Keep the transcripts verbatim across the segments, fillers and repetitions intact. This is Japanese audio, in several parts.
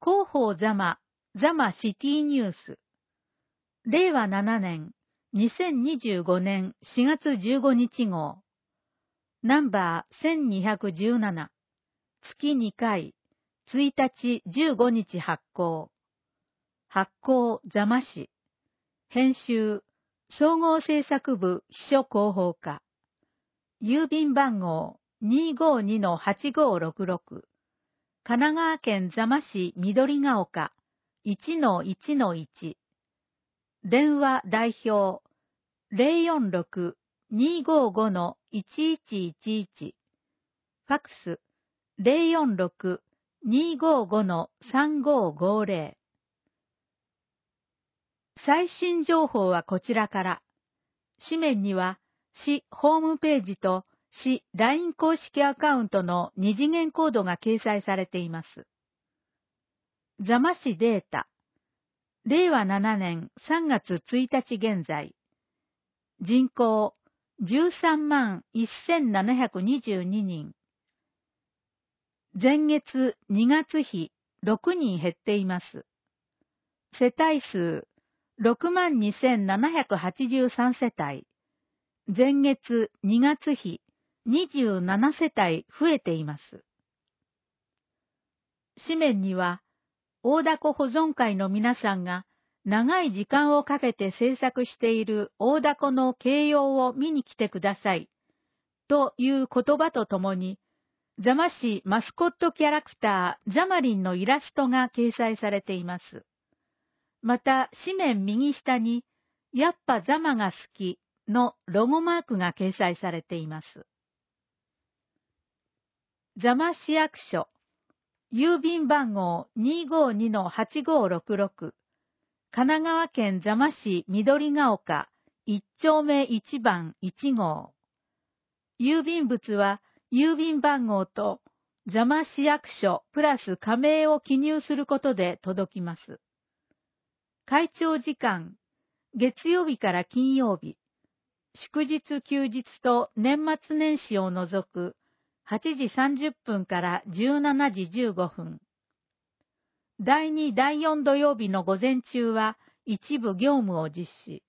広報ザマ、ザマシティニュース。れいわななねん、にせんにじゅうごねんしがつじゅうごにち号。ナンバーせんにひゃくじゅうなな。月にかい、ついたちじゅうごにち発行。発行ザマ誌。編集、総合制作部秘書広報課。郵便番号 にーごーにのはちごーろくろく。神奈川県座間市緑が丘 いちのいちのいち。電話代表 ゼロよんろく にーごーごのいちいちいちいち。ファックス ゼロよんろく にーごーごのさんごーごーぜろ。最新情報はこちらから。紙面には市ホームページと市 ライン 公式アカウントの二次元コードが掲載されています。座間市データ。れいわななねんさんがつついたち現在。人口じゅうさんまんせんななひゃくにじゅうににん。前月にがつ比ろくにん減っています。世帯数ろくまんにせんななひゃくはちじゅうさん世帯。前月にがつ比にじゅうなな世帯増えています。紙面には、大凧保存会の皆さんが長い時間をかけて制作している大凧の形容を見に来てくださいという言葉とともに、座間市マスコットキャラクターザマリンのイラストが掲載されています。また紙面右下に、やっぱザマが好きのロゴマークが掲載されています。座間市役所、郵便番号 にーごーにのはちごーろくろく、神奈川県座間市緑が丘いっちょうめいちばんいち号。郵便物は郵便番号と座間市役所プラス加盟を記入することで届きます。開庁時間、月曜日から金曜日、祝日休日と年末年始を除くはちじさんじゅっぷんからじゅうしちじじゅうごふん。だいに、だいよん土曜日の午前中は一部業務を実施。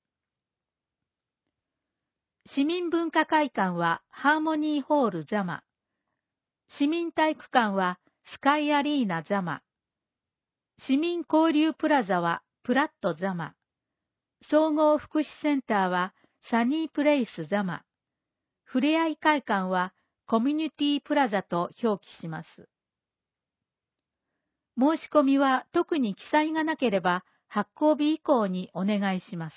市民文化会館はハーモニーホール座間。市民体育館はスカイアリーナ座間。市民交流プラザはプラット座間。総合福祉センターはサニープレイス座間。ふれあい会館はコミュニティプラザと表記します。申し込みは特に記載がなければ発行日以降にお願いします。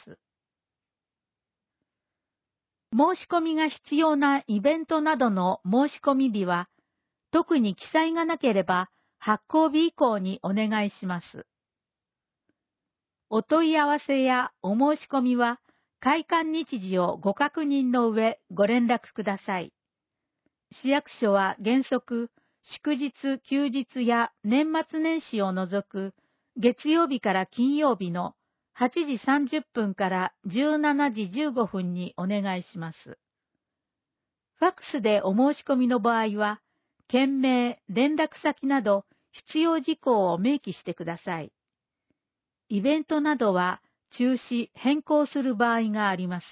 申し込みが必要なイベントなどの申し込み日は特に記載がなければ発行日以降にお願いします。お問い合わせやお申し込みは開館日時をご確認の上ご連絡ください。市役所は原則、祝日休日や年末年始を除く月曜日から金曜日のはちじさんじゅっぷんからじゅうしちじじゅうごふんにお願いします。ファックスでお申し込みの場合は、件名、連絡先など必要事項を明記してください。イベントなどは中止、変更する場合があります。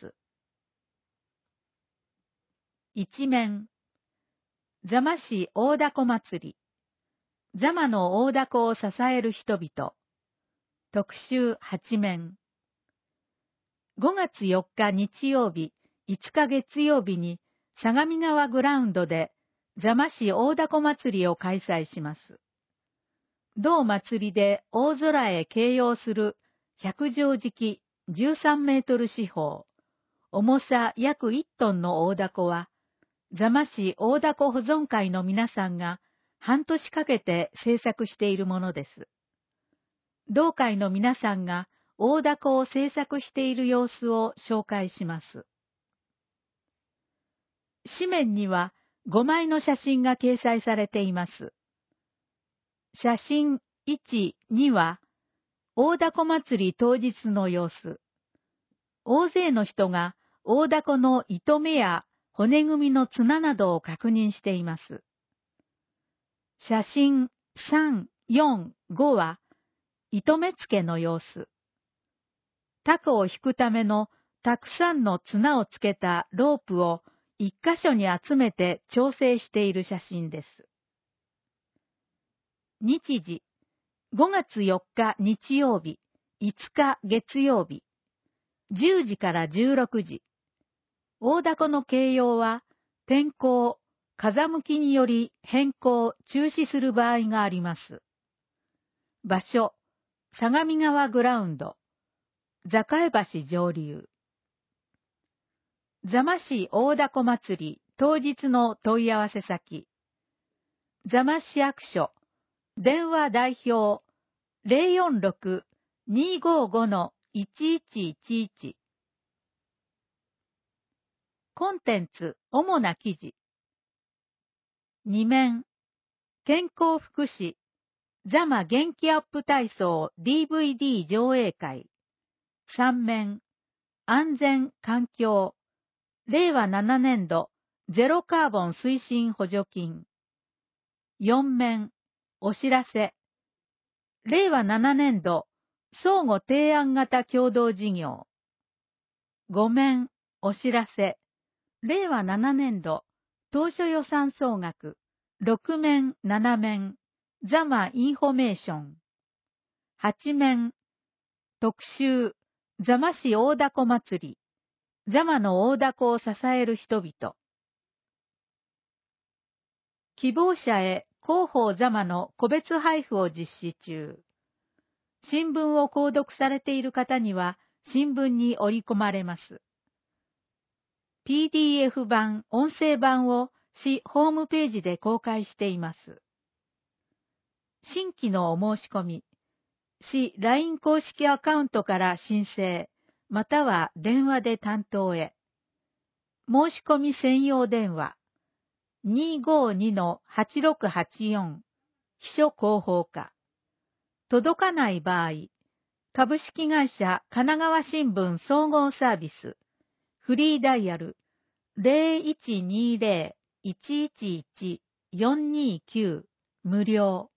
一面。座間市大凧祭り。座間の大凧を支える人々。特集八面。ごがつよっか日曜日、いつか月曜日に相模川グラウンドで座間市大凧祭りを開催します。同祭りで大空へ掲揚する百畳敷じゅうさんメートル四方、重さ約いちトンの大凧は、座間市大凧保存会の皆さんが半年かけて制作しているものです。同会の皆さんが大凧を制作している様子を紹介します。紙面にはごまいの写真が掲載されています。写真いち、には、大凧祭り当日の様子。大勢の人が大凧の糸目や骨組みの綱などを確認しています。写真さん、 よん、ごは、糸目付けの様子。タコを引くためのたくさんの綱をつけたロープを一箇所に集めて調整している写真です。日時、ごがつよっか日曜日、いつか月曜日、じゅうじからじゅうろくじ。大凧の掲揚は天候、風向きにより変更、中止する場合があります。場所、相模川グラウンド、坂江橋上流。座間市大凧祭り当日の問い合わせ先。座間市役所、電話代表 ゼロよんろく にーごーご のいちいちいちいち。コンテンツ、主な記事。に面、健康福祉、座間元気アップ体操 ディーブイディー 上映会。さん面、安全環境、れいわななねんどゼロカーボン推進補助金。よん面、お知らせ。れいわななねんど相互提案型共同事業。ご面、お知らせ。れいわななねんど当初予算総額。ろく面、なな面、座間インフォメーション。はち面、特集、座間市大凧祭り。座間の大凧を支える人々。希望者へ広報座間の個別配布を実施中。新聞を購読されている方には新聞に織り込まれます。ピーディーエフ 版、音声版を市ホームページで公開しています。新規のお申し込み、市 ライン 公式アカウントから申請、または電話で担当へ。申し込み専用電話、にーごーにのはちろくはちよん、秘書広報課。届かない場合、株式会社神奈川新聞総合サービス、フリーダイヤル ゼロいちにーゼロ いちいちいち よんにーきゅう 無料。